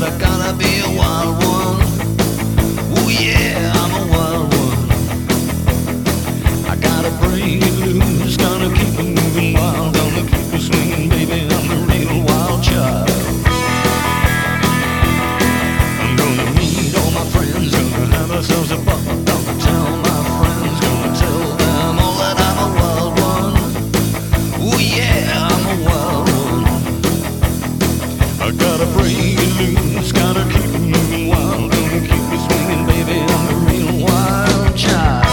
I gotta be a wild one. Oh yeah, I'm a wild one. I gotta break it loose, gotta keep it moving wild, gonna keep it swinging, baby. I'm a real wild child. I'm gonna meet all my friends, gonna have ourselves a ball, gonna tell my friends, gonna tell them all that I'm a wild one. Oh yeah, I'm a wild one. I gotta break it loose, gotta keep it moving wild, gonna keep it swinging, baby. I'm a real wild child.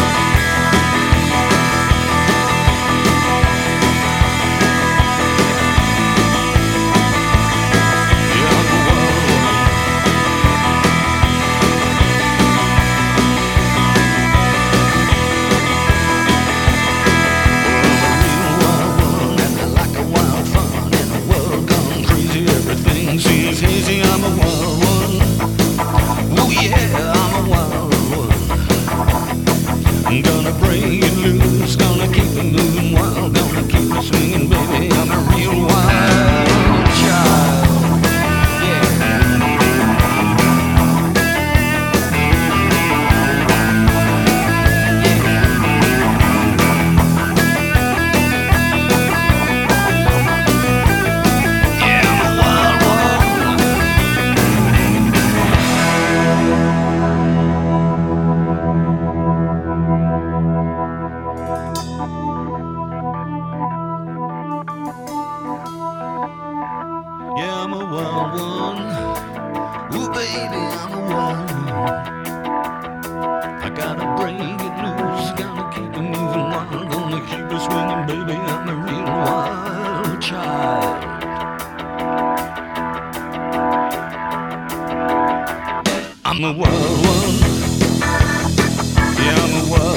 Seems easy, I'm a wild one. Oh yeah, I'm a wild one. I'm gonna break it loose, gonna keep it moving wild, gonna keep it swinging, baby. I'm a real wild child. Yeah, I'm a wild one. Ooh, baby, I'm a wild one. I gotta break it loose, gotta keep it moving wild, gonna keep it swinging, baby. I'm a real wild child. I'm a wild one. Yeah, I'm a wild